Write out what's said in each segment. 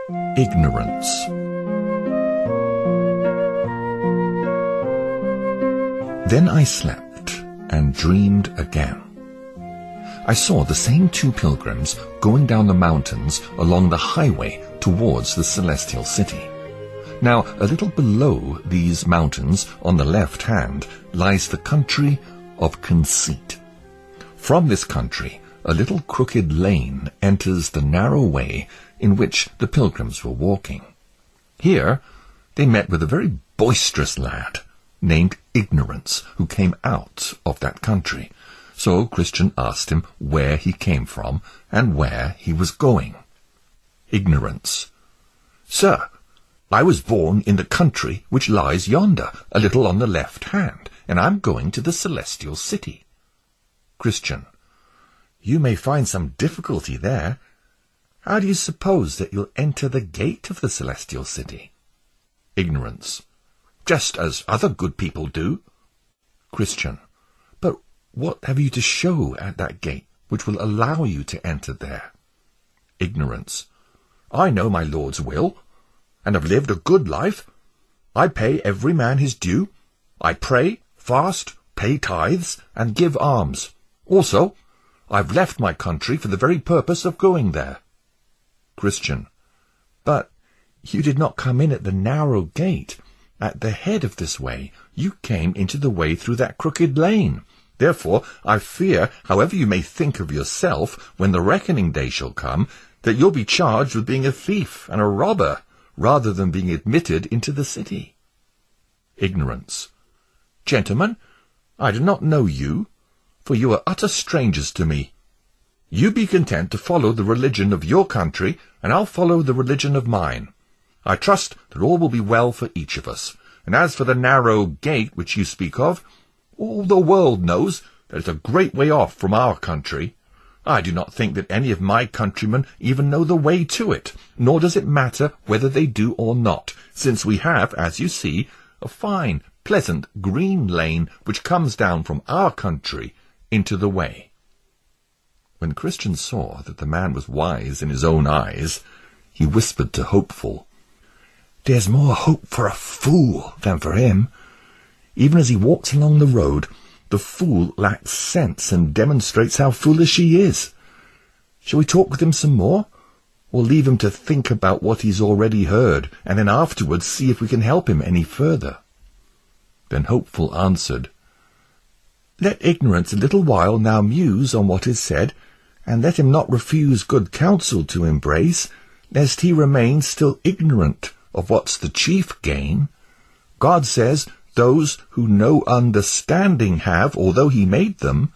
Ignorance. Then I slept and dreamed again. I saw the same two pilgrims going down the mountains along the highway towards the celestial city. Now, a little below these mountains, on the left hand, lies the country of Conceit. From this country, a little crooked lane enters the narrow way in which the pilgrims were walking. Here they met with a very boisterous lad named Ignorance, who came out of that country. So Christian asked him where he came from and where he was going. Ignorance. Sir, I was born in the country which lies yonder, a little on the left hand, and I'm going to the celestial city. Christian. You may find some difficulty there. How do you suppose that you'll enter the gate of the celestial city? Ignorance. Just as other good people do. Christian. But what have you to show at that gate which will allow you to enter there? Ignorance. I know my Lord's will, and have lived a good life. I pay every man his due. I pray, fast, pay tithes, and give alms. Also, I've left my country for the very purpose of going there. Christian. But you did not come in at the narrow gate. At the head of this way, you came into the way through that crooked lane. Therefore, I fear, however you may think of yourself, when the reckoning day shall come, that you'll be charged with being a thief and a robber, rather than being admitted into the city. Ignorance. Gentlemen, I do not know you, for you are utter strangers to me. You be content to follow the religion of your country, and I'll follow the religion of mine. I trust that all will be well for each of us. And as for the narrow gate which you speak of, all the world knows that it's a great way off from our country. I do not think that any of my countrymen even know the way to it, nor does it matter whether they do or not, since we have, as you see, a fine, pleasant, green lane which comes down from our country into the way. When Christian saw that the man was wise in his own eyes, he whispered to Hopeful, There's more hope for a fool than for him. Even as he walks along the road, the fool lacks sense and demonstrates how foolish he is. Shall we talk with him some more, or leave him to think about what he's already heard, and then afterwards see if we can help him any further? Then Hopeful answered, Let Ignorance a little while now muse on what is said, and let him not refuse good counsel to embrace, lest he remain still ignorant of what's the chief gain. God says, those who no understanding have, although he made them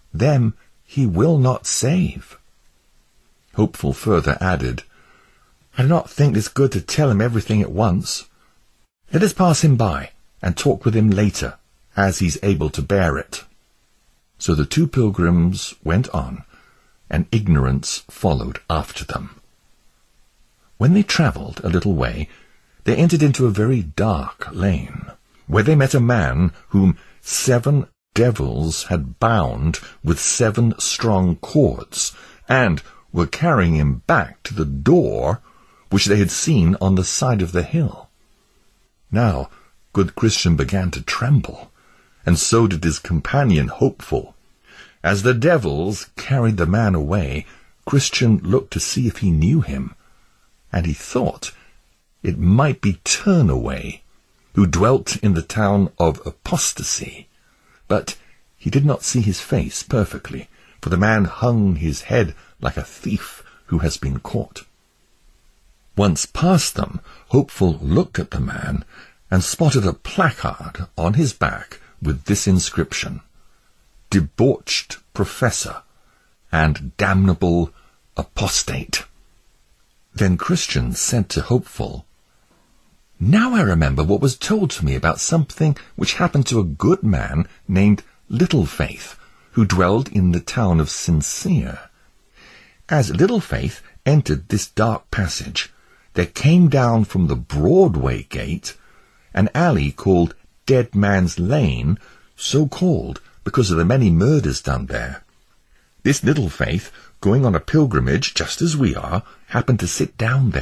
he will not save. Hopeful further added, I do not think it's good to tell him everything at once. Let us pass him by, and talk with him later, as he's able to bear it. So the two pilgrims went on, and Ignorance followed after them. When they travelled a little way, they entered into a very dark lane, where they met a man whom 7 devils had bound with 7 strong cords, and were carrying him back to the door which they had seen on the side of the hill. Now good Christian began to tremble, and so did his companion Hopeful. As the devils carried the man away, Christian looked to see if he knew him, and he thought it might be Turnaway, who dwelt in the town of Apostasy. But he did not see his face perfectly, for the man hung his head like a thief who has been caught. Once past them, Hopeful looked at the man, and spotted a placard on his back with this inscription, Debauched Professor and Damnable Apostate. Then Christian said to Hopeful, Now I remember what was told to me about something which happened to a good man named Little Faith, who dwelled in the town of Sincere. As Little Faith entered this dark passage, there came down from the Broadway gate an alley called Dead Man's Lane, so called because of the many murders done there. This Little Faith, going on a pilgrimage just as we are, happened to sit down there,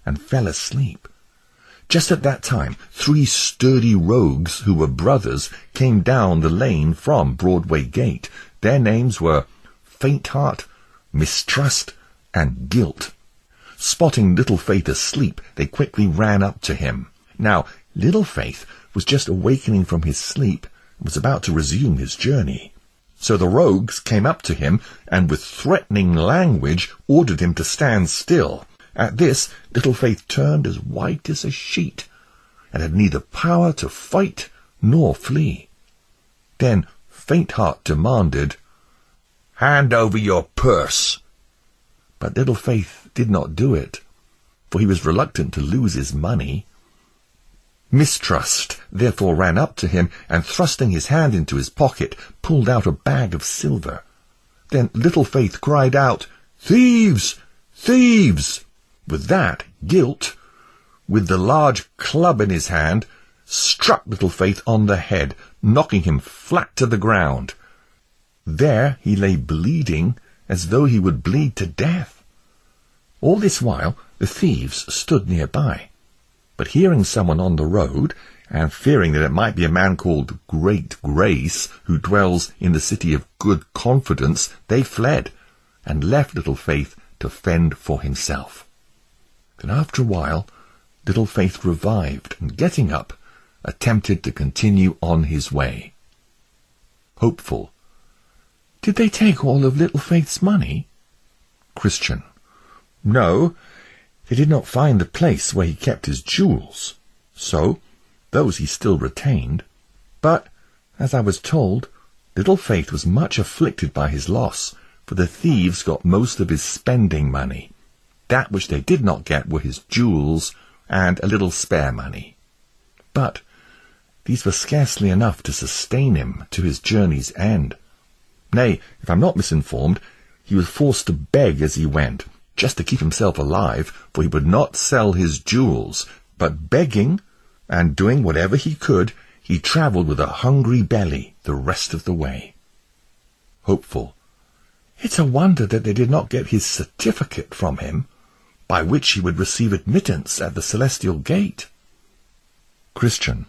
and fell asleep. Just at that time, 3 sturdy rogues who were brothers came down the lane from Broadway Gate. Their names were Faint-Heart, Mistrust, and Guilt. Spotting Little Faith asleep, they quickly ran up to him. Now, Little Faith was just awakening from his sleep and was about to resume his journey. So the rogues came up to him and with threatening language ordered him to stand still. At this, Little Faith turned as white as a sheet and had neither power to fight nor flee. Then Faint-Heart demanded, "Hand over your purse." But Little Faith did not do it, for he was reluctant to lose his money. Mistrust therefore ran up to him and, thrusting his hand into his pocket, pulled out a bag of silver. Then Little Faith cried out, "Thieves! Thieves!" With that, Guilt, with the large club in his hand, struck Little Faith on the head, knocking him flat to the ground. There he lay bleeding as though he would bleed to death. All this while the thieves stood nearby, but hearing someone on the road, and fearing that it might be a man called Great Grace, who dwells in the city of Good Confidence, they fled, and left Little Faith to fend for himself. Then after a while, Little Faith revived, and getting up, attempted to continue on his way. Hopeful. Did they take all of Little Faith's money? Christian. No, they did not find the place where he kept his jewels. So, those he still retained. But, as I was told, Little Faith was much afflicted by his loss, for the thieves got most of his spending money. That which they did not get were his jewels and a little spare money. But these were scarcely enough to sustain him to his journey's end. Nay, if I'm not misinformed, he was forced to beg as he went, just to keep himself alive, for he would not sell his jewels, but begging and doing whatever he could, he travelled with a hungry belly the rest of the way. Hopeful. It's a wonder that they did not get his certificate from him, by which he would receive admittance at the Celestial Gate. Christian.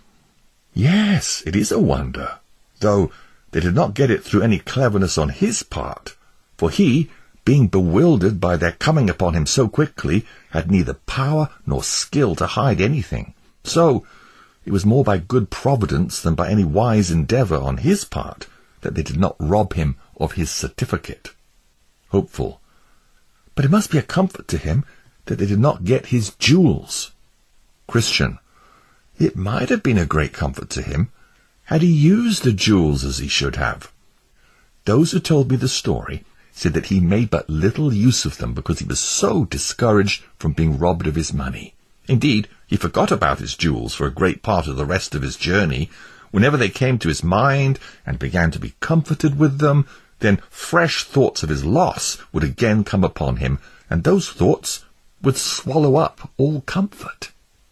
Yes, it is a wonder, though they did not get it through any cleverness on his part, for he, being bewildered by their coming upon him so quickly, had neither power nor skill to hide anything. So it was more by good providence than by any wise endeavour on his part that they did not rob him of his certificate. Hopeful. But it must be a comfort to him that they did not get his jewels. Christian. It might have been a great comfort to him had he used the jewels as he should have. Those who told me the story said that he made but little use of them because he was so discouraged from being robbed of his money. Indeed, he forgot about his jewels for a great part of the rest of his journey. Whenever they came to his mind and began to be comforted with them, then fresh thoughts of his loss would again come upon him, and those thoughts would swallow up all comfort.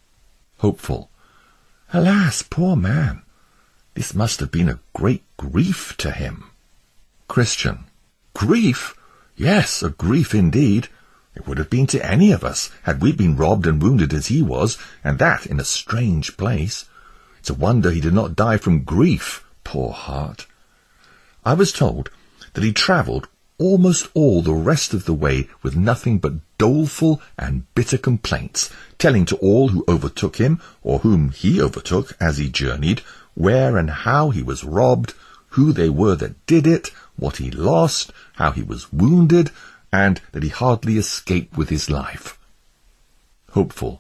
Hopeful. Alas, poor man! This must have been a great grief to him. Christian. Grief? Yes, a grief indeed. It would have been to any of us, had we been robbed and wounded as he was, and that in a strange place. It's a wonder he did not die from grief, poor heart. I was told that he travelled almost all the rest of the way with nothing but doleful and bitter complaints, telling to all who overtook him, or whom he overtook as he journeyed, where and how he was robbed, who they were that did it, what he lost, how he was wounded, and that he hardly escaped with his life. Hopeful.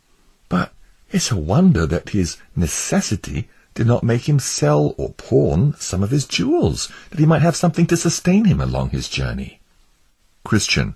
But it's a wonder that his necessity did not make him sell or pawn some of his jewels, that he might have something to sustain him along his journey. Christian.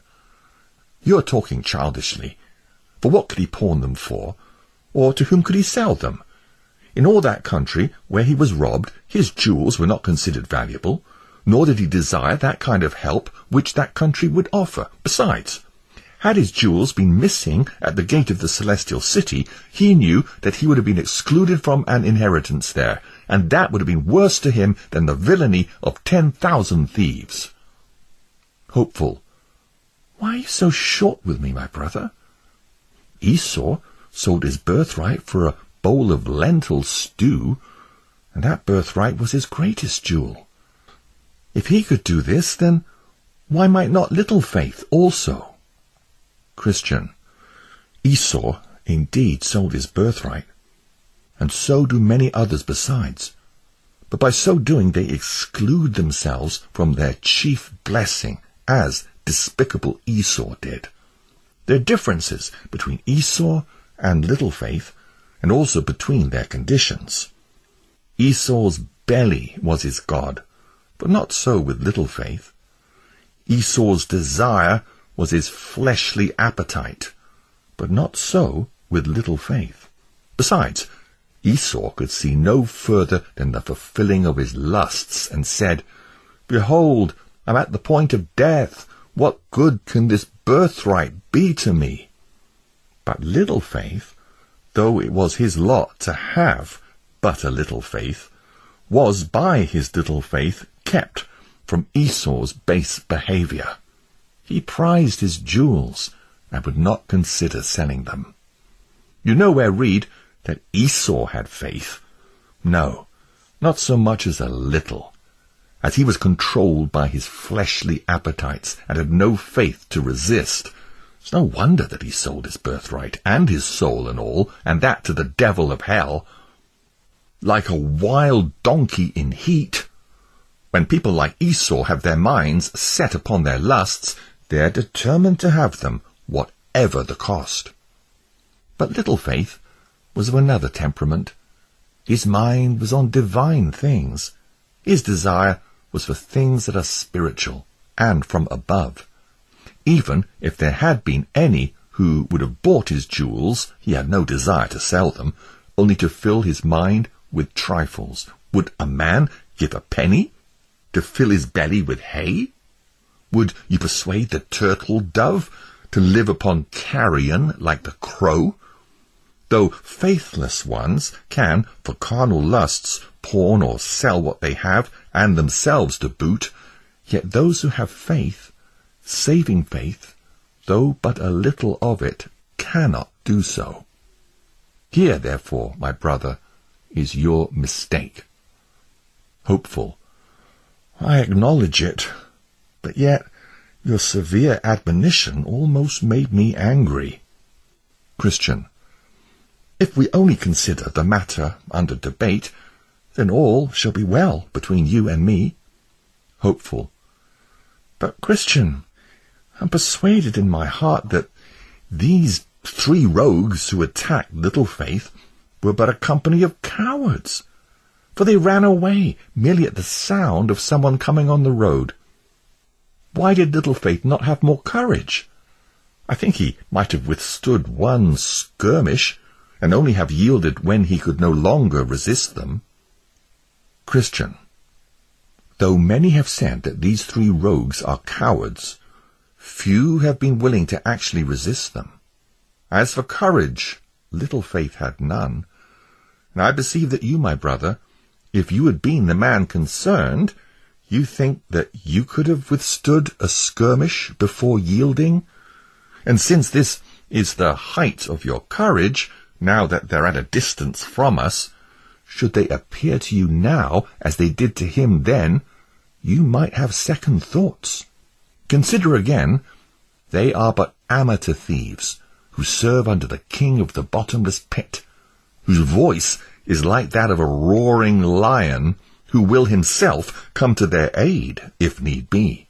You are talking childishly. For what could he pawn them for? Or to whom could he sell them? In all that country where he was robbed, his jewels were not considered valuable, nor did he desire that kind of help which that country would offer. Besides, had his jewels been missing at the gate of the Celestial City, he knew that he would have been excluded from an inheritance there, and that would have been worse to him than the villainy of 10,000 thieves. Hopeful. Why are you so short with me, my brother? Esau sold his birthright for a bowl of lentil stew, and that birthright was his greatest jewel. If he could do this, then why might not little faith also? Christian, Esau indeed sold his birthright, and so do many others besides. But by so doing they exclude themselves from their chief blessing, as despicable Esau did. There are differences between Esau and little faith, and also between their conditions. Esau's belly was his God, but not so with little faith. Esau's desire was his fleshly appetite, but not so with little faith. Besides, Esau could see no further than the fulfilling of his lusts, and said, "Behold, I'm at the point of death. What good can this birthright be to me?" But little faith, though it was his lot to have but a little faith, was by his little faith kept from Esau's base behavior. He prized his jewels and would not consider selling them. You nowhere read that Esau had faith. No, not so much as a little, as he was controlled by his fleshly appetites and had no faith to resist. It's no wonder that he sold his birthright and his soul and all, and that to the devil of hell. Like a wild donkey in heat. When people like Esau have their minds set upon their lusts, they are determined to have them, whatever the cost. But little faith was of another temperament. His mind was on divine things. His desire was for things that are spiritual and from above. Even if there had been any who would have bought his jewels, he had no desire to sell them, only to fill his mind with trifles. Would a man give a penny to fill his belly with hay? Would you persuade the turtle dove to live upon carrion like the crow? Though faithless ones can, for carnal lusts, pawn or sell what they have, and themselves to boot, yet those who have faith, saving faith, though but a little of it, cannot do so. Here, therefore, my brother, is your mistake. Hopeful. I acknowledge it, but yet your severe admonition almost made me angry. Christian. If we only consider the matter under debate, then all shall be well between you and me. Hopeful. But, Christian, I'm persuaded in my heart that these 3 rogues who attacked little faith were but a company of cowards, for they ran away merely at the sound of someone coming on the road. Why did little faith not have more courage? I think he might have withstood one skirmish, and only have yielded when he could no longer resist them. Christian. Though many have said that these 3 rogues are cowards, few have been willing to actually resist them. As for courage, little faith had none. And I perceive that you, my brother, if you had been the man concerned, you think that you could have withstood a skirmish before yielding? And since this is the height of your courage, now that they're at a distance from us, should they appear to you now as they did to him then, you might have second thoughts. Consider again, they are but amateur thieves, who serve under the king of the bottomless pit, whose voice is like that of a roaring lion, who will himself come to their aid, if need be.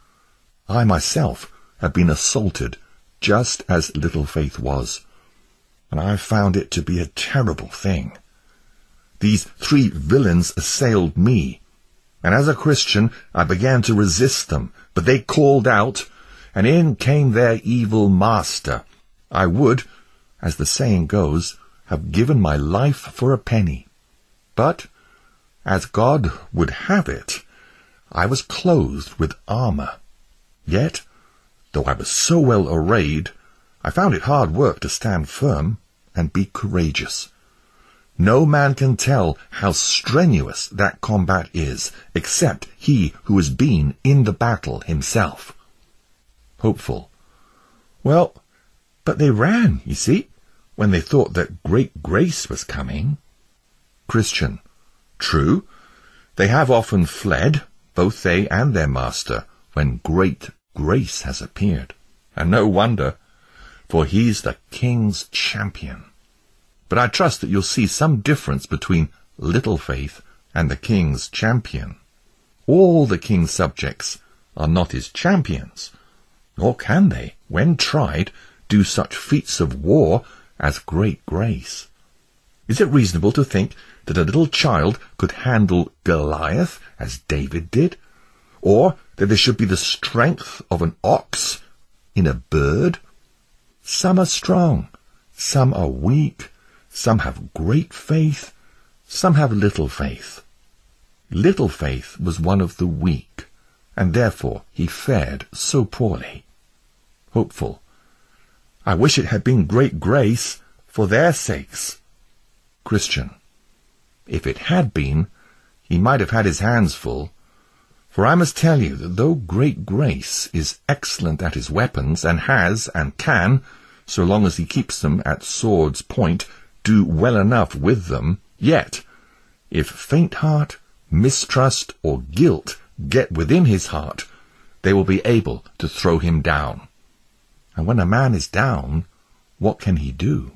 I myself have been assaulted just as little faith was, and I found it to be a terrible thing. These 3 villains assailed me, and as a Christian I began to resist them, but they called out, and in came their evil master. I would, as the saying goes, have given my life for a penny. But, as God would have it, I was clothed with armor. Yet, though I was so well arrayed, I found it hard work to stand firm and be courageous. No man can tell how strenuous that combat is, except he who has been in the battle himself. Hopeful. Well, But they ran, you see, when they thought that great grace was coming. Christian. True, they have often fled, both they and their master, when great grace has appeared. And no wonder, for he's the king's champion. But I trust that you'll see some difference between little faith and the king's champion. All the king's subjects are not his champions, nor can they, when tried, do such feats of war as great grace. Is it reasonable to think that a little child could handle Goliath as David did? Or that there should be the strength of an ox in a bird? Some are strong, some are weak, some have great faith, some have little faith. Little faith was one of the weak, and therefore he fared so poorly. Hopeful. I wish it had been great grace for their sakes. Christian. If it had been, he might have had his hands full. For I must tell you that though great grace is excellent at his weapons, and has, and can, so long as he keeps them at sword's point, do well enough with them, yet, if faint heart, mistrust, or guilt get within his heart, they will be able to throw him down. And when a man is down, what can he do?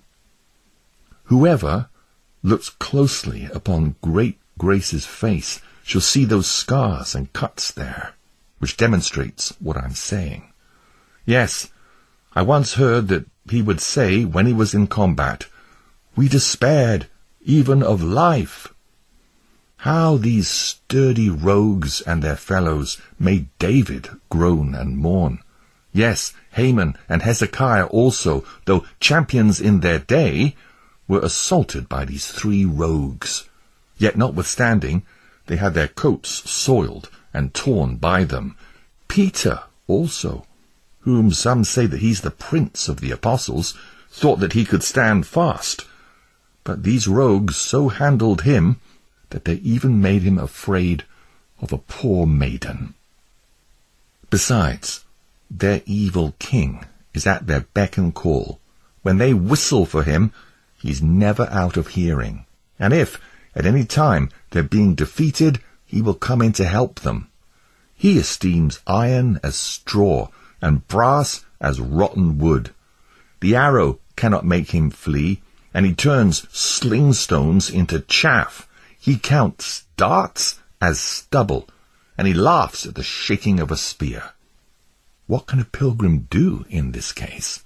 Whoever looks closely upon great grace's face shall see those scars and cuts there, which demonstrates what I'm saying. Yes, I once heard that he would say when he was in combat, "We despaired even of life." How these sturdy rogues and their fellows made David groan and mourn. Yes, Haman and Hezekiah also, though champions in their day, were assaulted by these three rogues. Yet notwithstanding, they had their coats soiled and torn by them. Peter also, whom some say that he's the prince of the apostles, thought that he could stand fast. But these rogues so handled him that they even made him afraid of a poor maiden. Besides, their evil king is at their beck and call. When they whistle for him, he's never out of hearing. And if, at any time, they're being defeated, he will come in to help them. He esteems iron as straw, and brass as rotten wood. The arrow cannot make him flee, and he turns sling stones into chaff. He counts darts as stubble, and he laughs at the shaking of a spear. What can a pilgrim do in this case?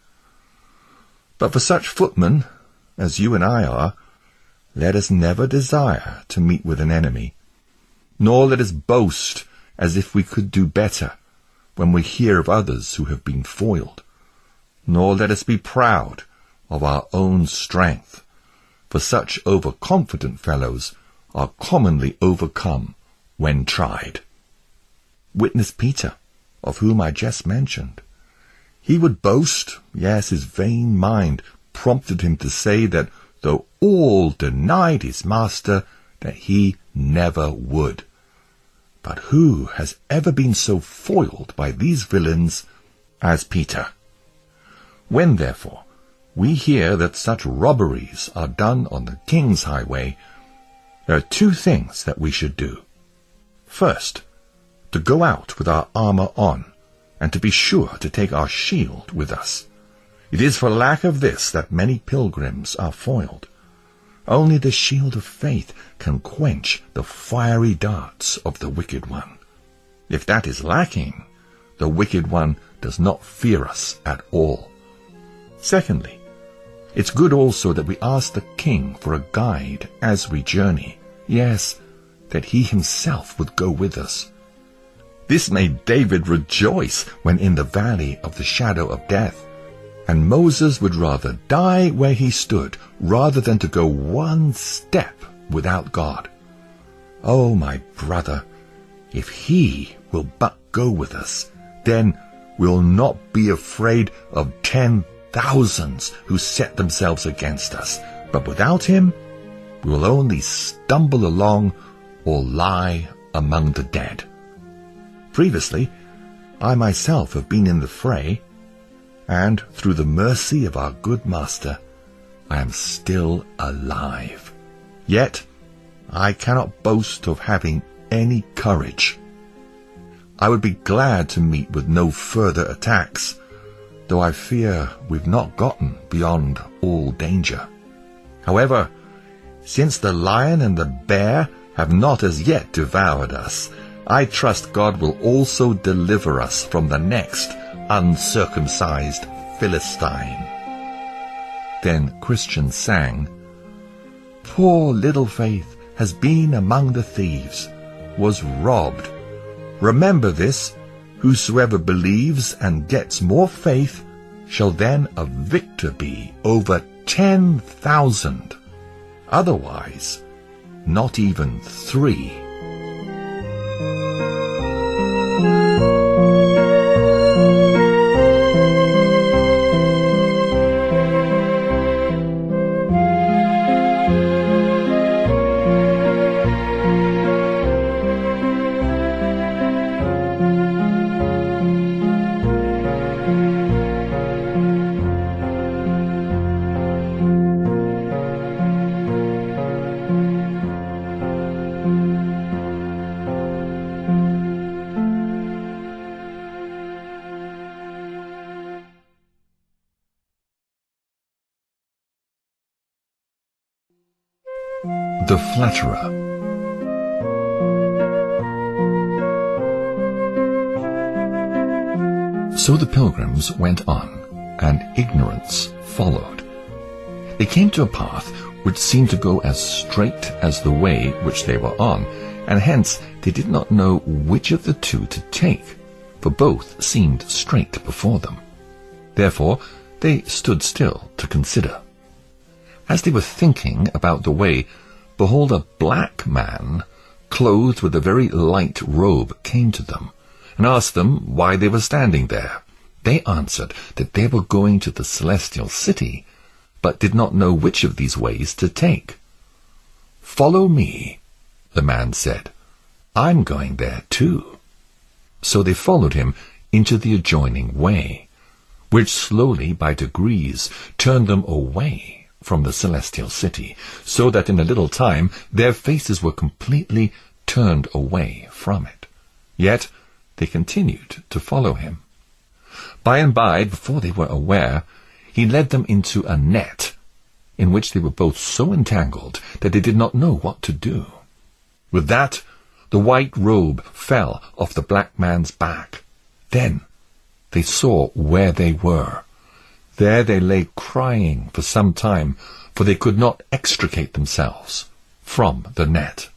But for such footmen, as you and I are, let us never desire to meet with an enemy, nor let us boast as if we could do better when we hear of others who have been foiled, nor let us be proud of our own strength, for such overconfident fellows are commonly overcome when tried. Witness Peter, of whom I just mentioned. He would boast, yes, his vain mind prompted him to say that though all denied his master, that he never would. But who has ever been so foiled by these villains as Peter? When, therefore, we hear that such robberies are done on the king's highway, there are two things that we should do. First, to go out with our armor on, and to be sure to take our shield with us. It is for lack of this that many pilgrims are foiled. Only the shield of faith can quench the fiery darts of the wicked one. If that is lacking, the wicked one does not fear us at all. Secondly, it's good also that we ask the king for a guide as we journey. Yes, that he himself would go with us. This made David rejoice when in the valley of the shadow of death, and Moses would rather die where he stood rather than to go one step without God. Oh, my brother, if he will but go with us, then we'll not be afraid of 10,000s who set themselves against us. But without him, we will only stumble along or lie among the dead. Previously, I myself have been in the fray, and through the mercy of our good Master, I am still alive. Yet I cannot boast of having any courage. I would be glad to meet with no further attacks, though I fear we've not gotten beyond all danger. However, since the lion and the bear have not as yet devoured us, I trust God will also deliver us from the next uncircumcised Philistine. Then Christian sang, "Poor little Faith has been among the thieves, was robbed. Remember this, whosoever believes and gets more faith shall then a victor be over 10,000. Otherwise, not even 3. The Flatterer. So the pilgrims went on, and ignorance followed. They came to a path which seemed to go as straight as the way which they were on, and hence they did not know which of the two to take, for both seemed straight before them. Therefore they stood still to consider. As they were thinking about the way, behold, a black man, clothed with a very light robe, came to them, and asked them why they were standing there. They answered that they were going to the celestial city, but did not know which of these ways to take. "Follow me," the man said. "I'm going there too." So they followed him into the adjoining way, which slowly by degrees turned them away from the celestial city, so that in a little time their faces were completely turned away from it. Yet they continued to follow him. By and by, before they were aware, he led them into a net, in which they were both so entangled that they did not know what to do. With that, the white robe fell off the black man's back. Then they saw where they were. There they lay crying for some time, for they could not extricate themselves from the net.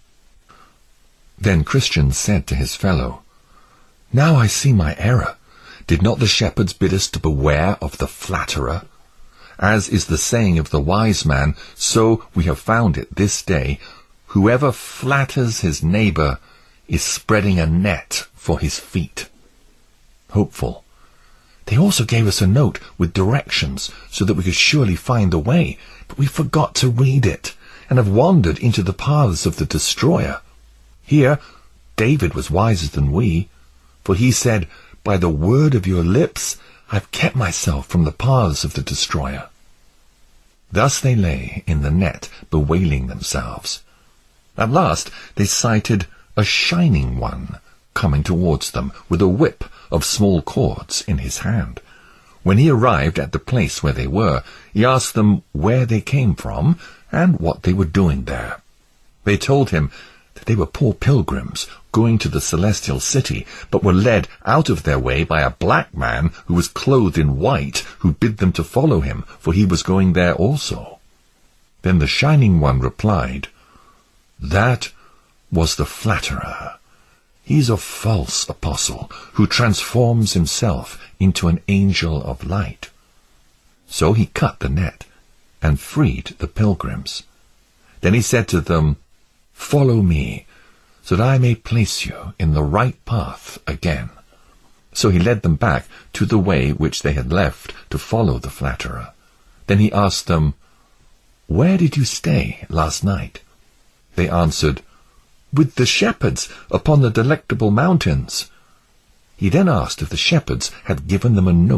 Then Christian said to his fellow, "Now I see my error. Did not the shepherds bid us to beware of the flatterer? As is the saying of the wise man, so we have found it this day. Whoever flatters his neighbor is spreading a net for his feet." Hopeful. They also gave us a note with directions so that we could surely find the way, but we forgot to read it, and have wandered into the paths of the destroyer. Here David was wiser than we, for he said, "By the word of your lips I've kept myself from the paths of the destroyer." Thus they lay in the net, bewailing themselves. At last they sighted a shining one coming towards them with a whip of small cords in his hand. When he arrived at the place where they were, he asked them where they came from and what they were doing there. They told him that they were poor pilgrims going to the celestial city, but were led out of their way by a black man who was clothed in white, who bid them to follow him, for he was going there also. Then the Shining One replied, "That was the Flatterer. He's a false apostle who transforms himself into an angel of light." So he cut the net and freed the pilgrims. Then he said to them, "Follow me, so that I may place you in the right path again." So he led them back to the way which they had left to follow the Flatterer. Then he asked them, "Where did you stay last night?" They answered, "With the shepherds upon the Delectable Mountains." He then asked if the shepherds had given them a note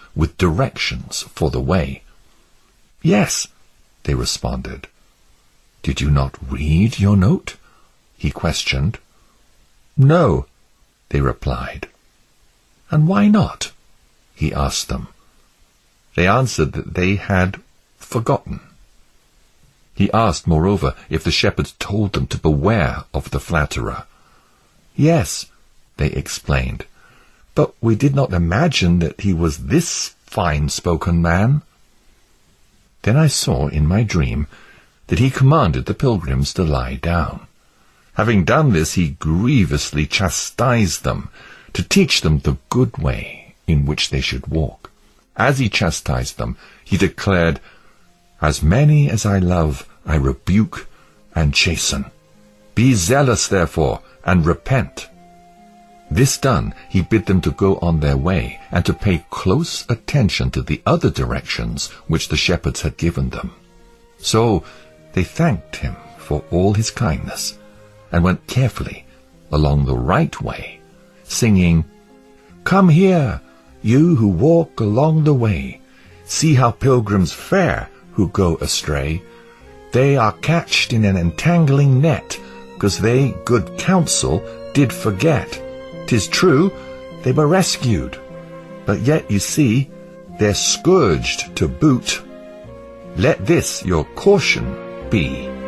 with directions for the way. "Yes," they responded. "Did you not read your note?" he questioned. "No," they replied. "And why not?" he asked them. They answered that they had forgotten. He asked, moreover, if the shepherds told them to beware of the flatterer. "Yes," they explained, "but we did not imagine that he was this fine-spoken man." Then I saw in my dream that he commanded the pilgrims to lie down. Having done this, he grievously chastised them, to teach them the good way in which they should walk. As he chastised them, he declared, "As many as I love, I rebuke and chasten. Be zealous, therefore, and repent." This done, he bid them to go on their way, and to pay close attention to the other directions which the shepherds had given them. So they thanked him for all his kindness, and went carefully along the right way, singing, "Come here, you who walk along the way. See how pilgrims fare who go astray. They are catched in an entangling net, 'cause they good counsel did forget. 'Tis true, they were rescued, but yet, you see, they're scourged to boot. Let this your caution be."